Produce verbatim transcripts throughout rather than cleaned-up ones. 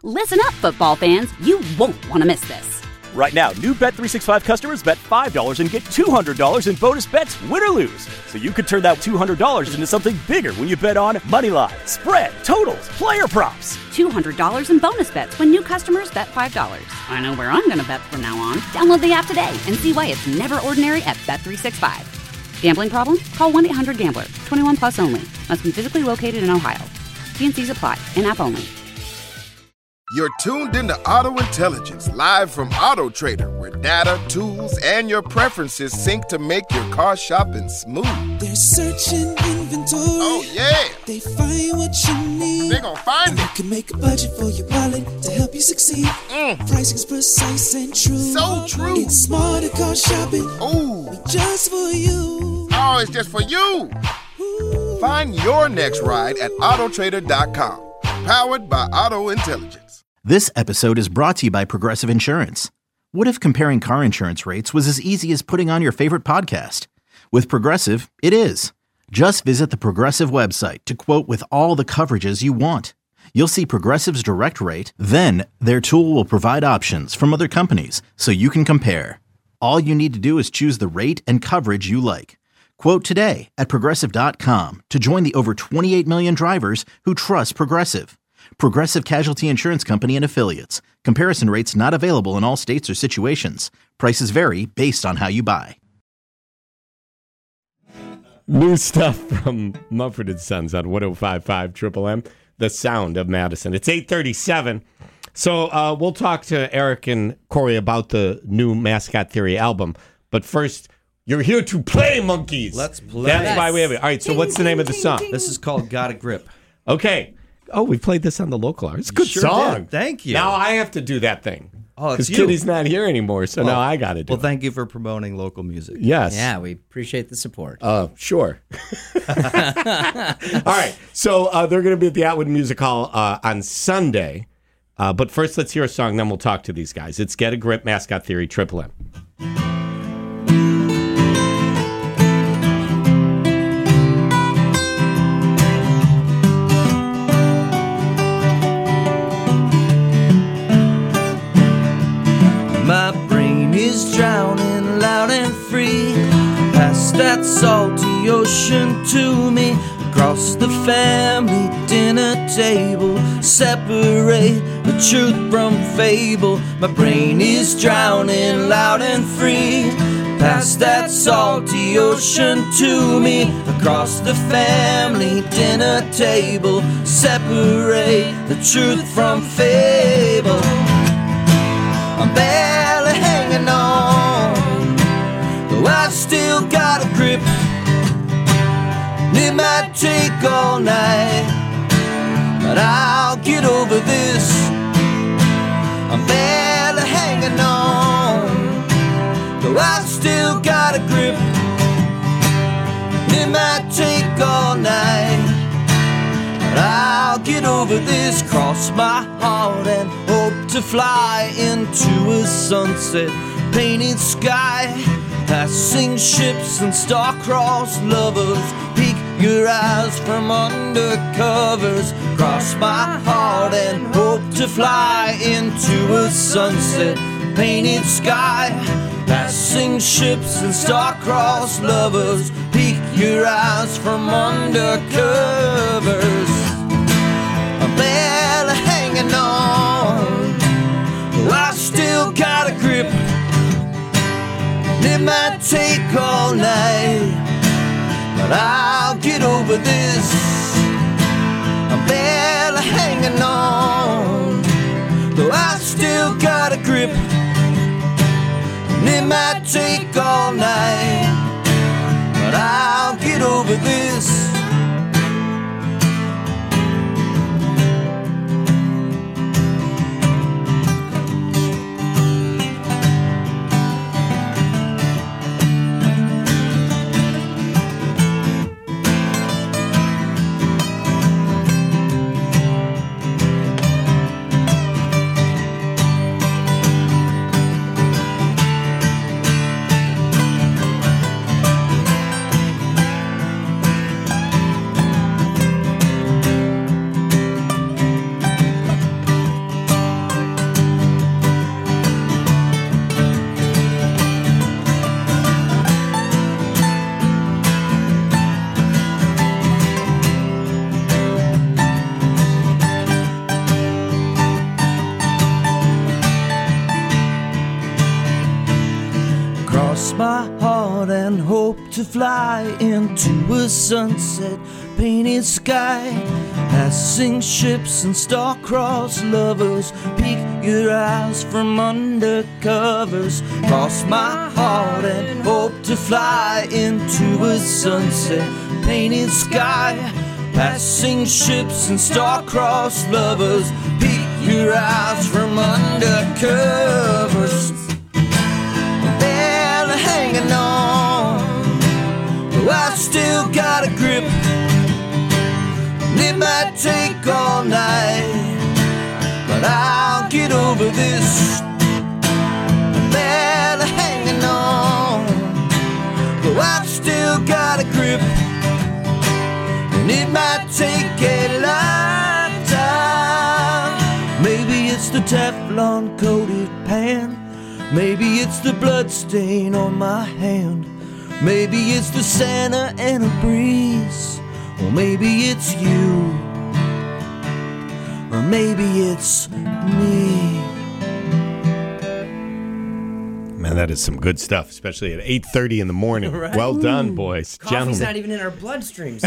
Listen up, football fans. You won't want to miss this. Right now, new Bet three sixty-five customers bet five dollars and get two hundred dollars in bonus bets, win or lose. So you could turn that two hundred dollars into something bigger when you bet on money line, spread, totals, player props. two hundred dollars in bonus bets when new customers bet five dollars. I know where I'm going to bet from now on. Download the app today and see why it's never ordinary at Bet three sixty-five. Gambling problem? Call one eight hundred gambler. twenty-one plus only. Must be physically located in Ohio. T and C's apply. In-app only. You're tuned into Auto Intelligence, live from Auto Trader, where data, tools, and your preferences sync to make your car shopping smooth. They're searching inventory. Oh, yeah. They find what you need. They're gonna find and it. They can make a budget for your wallet to help you succeed. Mm. Pricing's precise and true. So true. It's smarter car shopping. Ooh. Just for you. Oh, it's just for you. Ooh. Find your next ride at auto trader dot com. Powered by Auto Intelligence. This episode is brought to you by Progressive Insurance. What if comparing car insurance rates was as easy as putting on your favorite podcast? With Progressive, it is. Just visit the Progressive website to quote with all the coverages you want. You'll see Progressive's direct rate, then their tool will provide options from other companies so you can compare. All you need to do is choose the rate and coverage you like. Quote today at progressive dot com to join the over twenty-eight million drivers who trust Progressive. Progressive Casualty Insurance Company and Affiliates. Comparison rates not available in all states or situations. Prices vary based on how you buy. New stuff from Mumford and Sons on one oh five point five Triple M, the sound of Madison. It's eight thirty-seven. So uh, we'll talk to Eric and Corey about the new Mascot Theory album. But first, you're here to play, monkeys. Let's play. That's Yes. why we have it. All right, so what's the name of the song? This is called Got a Grip. Okay. Oh, we played this on the local hour. It's a good Sure song. did. Thank you. Now I have to do that thing. Oh, it's Because you. Kitty's not here anymore, so Well, now I got to do Well, it. thank you for promoting local music. Yes. Yeah, we appreciate the support. Uh, sure. All right. So uh, they're going to be at the Atwood Music Hall uh, on Sunday. Uh, but first, let's hear a song, then we'll talk to these guys. It's Get a Grip, Mascot Theory, Triple M. My brain is drowning loud and free. Pass that salty ocean to me. Across the family dinner table, separate the truth from fable. My brain is drowning loud and free. Pass that salty ocean to me. Across the family dinner table, separate the truth from fable. I'm barely hanging on, though I still got a grip. It might take all night, but I'll get over this. I'm barely hanging on, though I still got a grip. It might take all night, but I'll get over this. Cross my heart and hope to fly into a sunset painted sky. Passing ships and star-crossed lovers, peek your eyes from under covers. Cross my heart and hope to fly into a sunset painted sky. Passing ships and star-crossed lovers, peek your eyes from under covers. I'm barely hanging on, though I still got a grip. It might take all night, but I'll get over this. I'm barely hanging on, though I still got a grip. It might take all night, but I'll get over this. hope to fly into a sunset painted sky. Passing ships and star-crossed lovers, peek your eyes from under covers. Cross my heart and hope to fly into a sunset painted sky. Passing ships and star-crossed lovers, peek your eyes from under covers. Barely hanging on, oh, I still got a grip. It might take all night, but I'll get over this. Barely hanging on, oh, I've still got a grip. And it might take a lifetime. Maybe it's the Teflon coated pan. Maybe it's the blood stain on my hand. Maybe it's the Santa Ana breeze. Or maybe it's you. Or maybe it's me. Man, that is some good stuff, especially at eight thirty in the morning. Right. Well done, boys. Coffee's Gentlemen. not even in our bloodstreams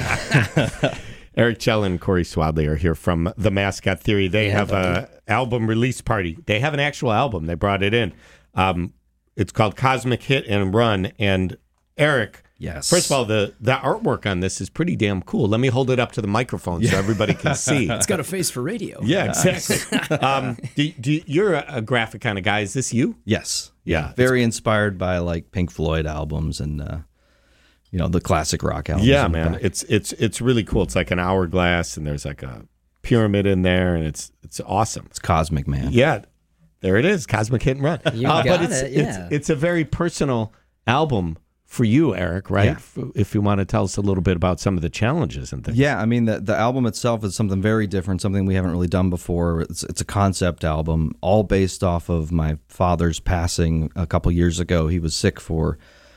yet. Eric Chellen and Corey Swadley are here from The Mascot Theory. They Yeah, have a album release party. They have an actual album. They brought it in. Um, it's called Cosmic Hit and Run. And Eric, Yes. first of all, the, the artwork on this is pretty damn cool. Let me hold it up to the microphone so everybody can see. It's got a face for radio. Yeah, exactly. um, do, do, you're a, a graphic kind of guy. Is this you? Yes. Yeah. Very inspired by like Pink Floyd albums and uh, you know, the classic rock albums. Yeah, in the man. back. It's it's it's really cool. It's like an hourglass, and there's like a pyramid in there, and it's it's awesome. It's cosmic, man. Yeah, there it is, Cosmic Hit and Run. You Uh, got but it's, it, yeah. it's it's a very personal album for you, Eric. Right? Yeah. F- If you want to tell us a little bit about some of the challenges and things. Yeah, I mean the the album itself is something very different, something we haven't really done before. It's it's a concept album, all based off of my father's passing a couple years ago. He was sick for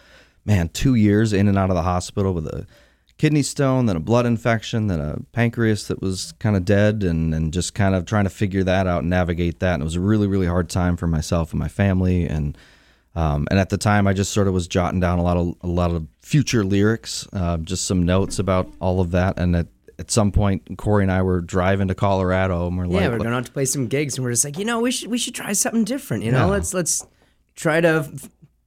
man two years, in and out of the hospital with a kidney stone, then a blood infection, then a pancreas that was kind of dead, and and just kind of trying to figure that out and navigate that. And it was a really really hard time for myself and my family, and. Um, and at the time, I just sort of was jotting down a lot of a lot of future lyrics, uh, just some notes about all of that. And at, at some point, Corey and I were driving to Colorado, and we're Yeah, like, we're going out to play some gigs, and we're just like, you know, we should we should try something different. You know, Yeah. let's let's try to f-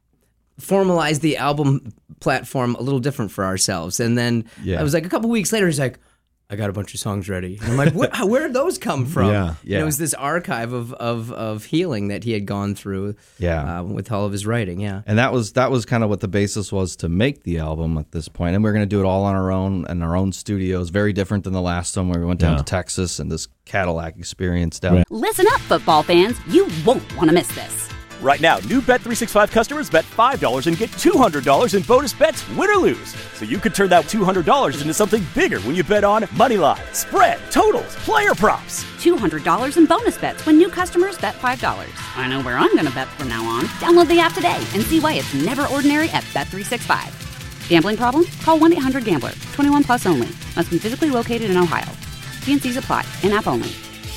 formalize the album platform a little different for ourselves. And then Yeah. I was like, a couple weeks later, he's like, I got a bunch of songs ready. And I'm like, what, how- where did those come from? Yeah, And yeah. it was this archive of of of healing that he had gone through. Yeah. uh, with all of his writing. Yeah. and that was that was kind of what the basis was to make the album at this point. And we we're going to do it all on our own in our own studios. Very different than the last one where we went down Yeah. to Texas and this Cadillac experience down. Listen up, football fans. You won't want to miss this. Right now, new Bet three sixty-five customers bet five dollars and get two hundred dollars in bonus bets, win or lose. So you could turn that two hundred dollars into something bigger when you bet on moneyline, spread, totals, player props. two hundred dollars in bonus bets when new customers bet five dollars. I know where I'm going to bet from now on. Download the app today and see why it's never ordinary at Bet three sixty-five. Gambling problem? Call one eight hundred gambler. twenty-one plus only. Must be physically located in Ohio. T and C's apply. In-app only.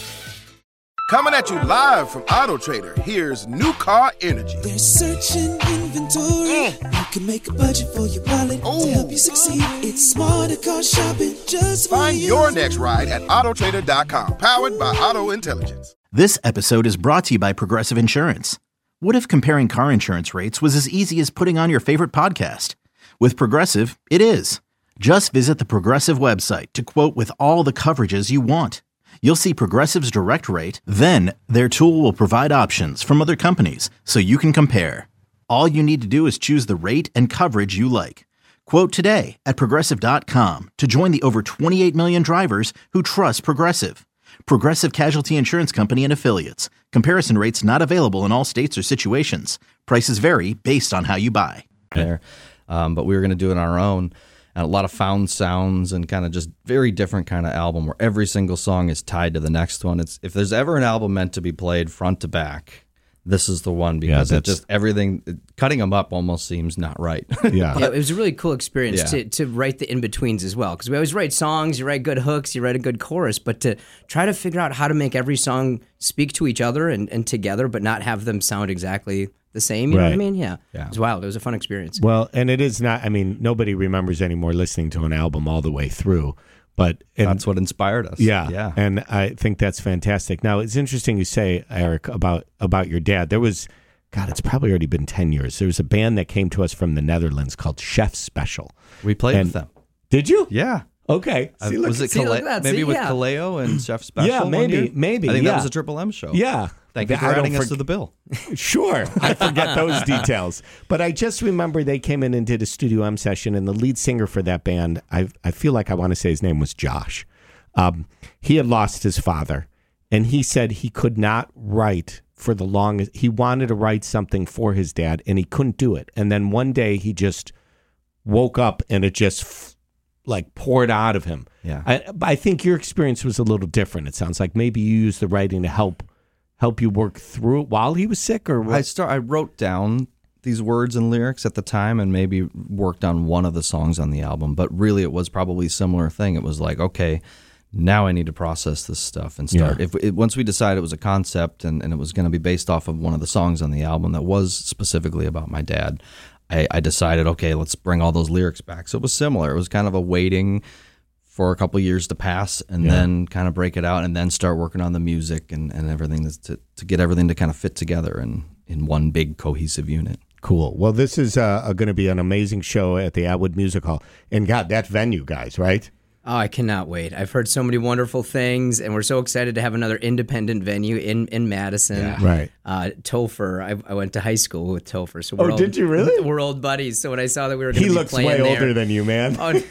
Coming at you live from Auto Trader, here's New Car Energy. There's searching inventory. You can make a budget for your wallet to help you succeed. It's smarter car shopping just for Find you. your next ride at auto trader dot com, powered by Auto Intelligence. This episode is brought to you by Progressive Insurance. What if comparing car insurance rates was as easy as putting on your favorite podcast? With Progressive, it is. Just visit the Progressive website to quote with all the coverages you want. You'll see Progressive's direct rate, then their tool will provide options from other companies so you can compare. All you need to do is choose the rate and coverage you like. Quote today at progressive dot com to join the over twenty-eight million drivers who trust Progressive. Progressive Casualty Insurance Company and Affiliates. Comparison rates not available in all states or situations. Prices vary based on how you buy. there. Um, but we were going to do it on our own. And a lot of found sounds and kind of just very different kind of album where every single song is tied to the next one. It's if there's ever an album meant to be played front to back, this is the one because Yeah, it just everything cutting them up almost seems not right. Yeah. Yeah, it was a really cool experience Yeah. to, to write the in-betweens as well. Because we always write songs, you write good hooks, you write a good chorus, but to try to figure out how to make every song speak to each other and, and together, but not have them sound exactly the same. You know what I Right. mean? Yeah. Yeah. It was wild. It was a fun experience. Well, and it is not, I mean, nobody remembers anymore listening to an album all the way through. But and, That's what inspired us. yeah, Yeah. and I think that's fantastic. Now, it's interesting you say, Eric, about about your dad. There was, God, it's probably already been ten years. There was a band that came to us from the Netherlands called Chef Special. We played And- with them. Did you? Yeah. Okay. Uh, See, look- was it see, Kale- look at that. maybe See, with yeah. Kaleo and Chef Special? Yeah, one maybe, year? maybe, I think yeah. that was a Triple M show. Yeah. Thank you I for don't adding us forg- to the bill. Sure. I forget those details. But I just remember they came in and did a Studio M session, and the lead singer for that band, I I feel like I want to say his name was Josh. Um, he had lost his father, and he said he could not write for the longest. He wanted to write something for his dad, and he couldn't do it. And then one day he just woke up, and it just f- like poured out of him. Yeah. I, I think your experience was a little different. It sounds like maybe you used the writing to help help you work through it while he was sick, or what? I start. I wrote down these words and lyrics at the time, and maybe worked on one of the songs on the album. But really, it was probably a similar thing. It was like, okay, now I need to process this stuff and start. Yeah. If it, once we decided it was a concept and, and it was going to be based off of one of the songs on the album that was specifically about my dad, I, I decided, okay, let's bring all those lyrics back. So it was similar. It was kind of a waiting for a couple years to pass and Yeah. then kind of break it out and then start working on the music and, and everything that's to, to get everything to kind of fit together in, in one big cohesive unit. Cool. Well, this is uh, going to be an amazing show at the Atwood Music Hall. And God, that venue, guys, right? Oh, I cannot wait. I've heard so many wonderful things, and we're so excited to have another independent venue in, in Madison. Yeah. Right. Uh, Topher, I, I went to high school with Topher. So we're Oh, old, did you really? We're old buddies. So when I saw that we were going He to be looks playing way there, older than you, man. Oh,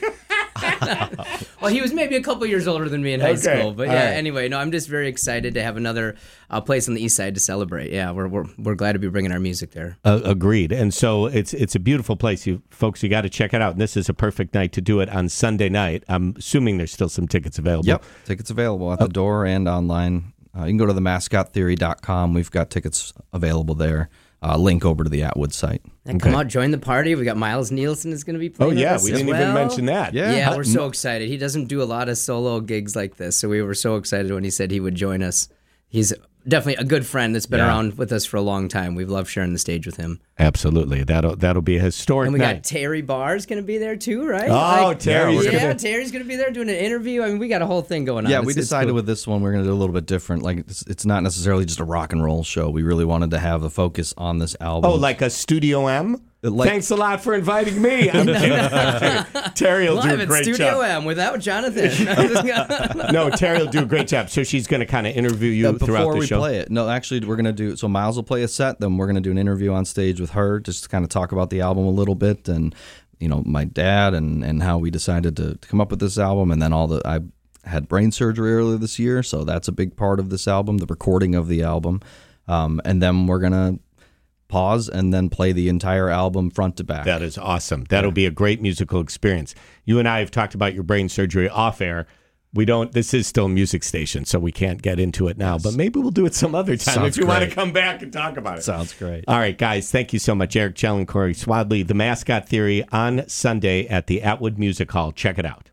well, he was maybe a couple years older than me in high Okay, school, but all yeah. right. Anyway, no, I'm just very excited to have another uh, place on the east side to celebrate. Yeah, we're we're we're glad to be bringing our music there. Uh, agreed. And so it's it's a beautiful place. You folks, you got to check it out. And this is a perfect night to do it on Sunday night. I'm assuming there's still some tickets available. Yep. Tickets available at the door and online. Uh, you can go to the mascot theory dot com. We've got tickets available there. Uh, link over to the Atwood site. And come out, join the party. We got Miles Nielsen is going to be Oh, playing. with yeah. us We as didn't even well. mention that. Yeah. Yeah, we're so excited. He doesn't do a lot of solo gigs like this, so we were so excited when he said he would join us. He's definitely a good friend that's been Yeah. around with us for a long time. We've loved sharing the stage with him. Absolutely. That'll that'll be a historic And we night. got Terry Barr's going to be there too, right? Oh, Terry's yeah, gonna- Terry's going to be there doing an interview. I mean, we got a whole thing going on. Yeah, It's- we it's decided cool. with this one we're going to do a little bit different. Like it's, it's not necessarily just a rock and roll show. We really wanted to have a focus on this album. Oh, like a Studio M? Like- Thanks a lot for inviting me. I'm kidding. Terry will do Live a at great Studio job. M without Jonathan. No, Terry will do a great job. So she's going to kind of interview you Uh, before throughout the we show. play it. No, actually, we're gonna do. So Miles will play a set. Then we're gonna do an interview on stage with her, just to kind of talk about the album a little bit, and you know, my dad, and and how we decided to, to come up with this album, and then all the I had brain surgery earlier this year, so that's a big part of this album, the recording of the album, um, and then we're gonna pause and then play the entire album front to back. That is awesome. That'll be a great musical experience. You and I have talked about your brain surgery off air. We don't, this is still a music station, so we can't get into it now, but maybe we'll do it some other time Sounds if you want to great. come back and talk about it. Sounds great. All right, guys, thank you so much. Eric Chell and Corey Swadley, The Mascot Theory, on Sunday at the Atwood Music Hall. Check it out.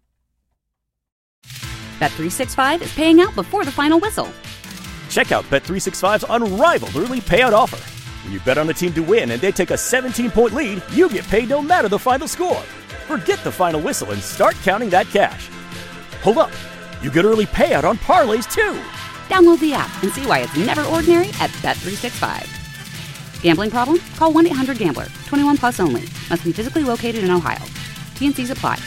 Bet three sixty-five is paying out before the final whistle. Check out Bet three sixty-five's unrivaled early payout offer. When you bet on a team to win and they take a seventeen-point lead, you get paid no matter the final score. Forget the final whistle and start counting that cash. Hold up. You get early payout on parlays, too. Download the app and see why it's never ordinary at Bet three sixty-five. Gambling problem? Call one eight hundred gambler. twenty-one plus only. Must be physically located in Ohio. T N Cs apply.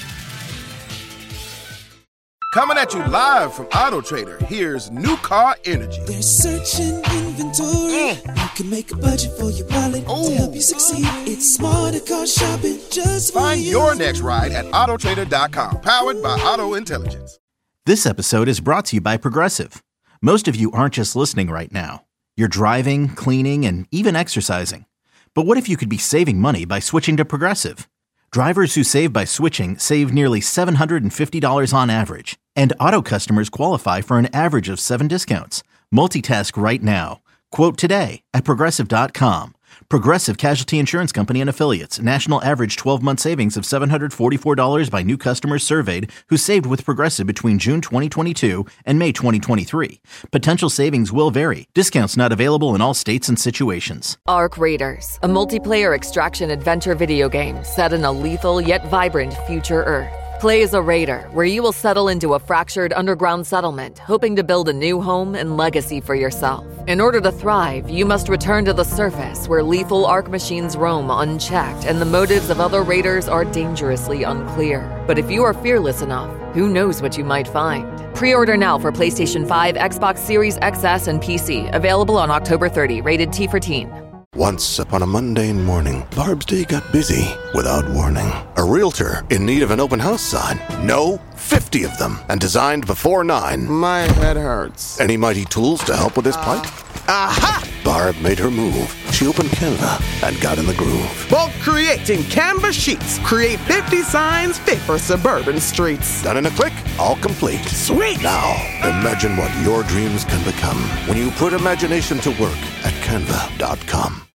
Coming at you live from Auto Trader, here's New Car Energy. They're searching inventory. You can make a budget for your wallet to help you succeed. It's smarter car shopping just for Find you. your next ride at auto trader dot com, powered by Auto Intelligence. This episode is brought to you by Progressive. Most of you aren't just listening right now. You're driving, cleaning, and even exercising. But what if you could be saving money by switching to Progressive? Drivers who save by switching save nearly seven hundred fifty dollars on average. And auto customers qualify for an average of seven discounts. Multitask right now. Quote today at progressive dot com. Progressive Casualty Insurance Company and Affiliates. National average twelve-month savings of seven hundred forty-four dollars by new customers surveyed who saved with Progressive between June twenty twenty-two and May twenty twenty-three. Potential savings will vary. Discounts not available in all states and situations. Ark Raiders, a multiplayer extraction adventure video game set in a lethal yet vibrant future Earth. Play as a raider, where you will settle into a fractured underground settlement, hoping to build a new home and legacy for yourself. In order to thrive, you must return to the surface, where lethal Ark machines roam unchecked, and the motives of other raiders are dangerously unclear. But if you are fearless enough, who knows what you might find? Pre-order now for PlayStation five, Xbox Series X S, and P C. Available on October thirtieth, rated T for teen. Once upon a mundane morning, Barb's day got busy without warning. A realtor in need of an open house sign. No, fifty of them, and designed before nine. My head hurts. Any mighty tools to help with this plight? Aha! Barb made her move. She opened Canva and got in the groove. Bulk creating Canva sheets. Create fifty signs fit for suburban streets. Done in a click, all complete. Sweet! Now, imagine what your dreams can become when you put imagination to work at canva dot com.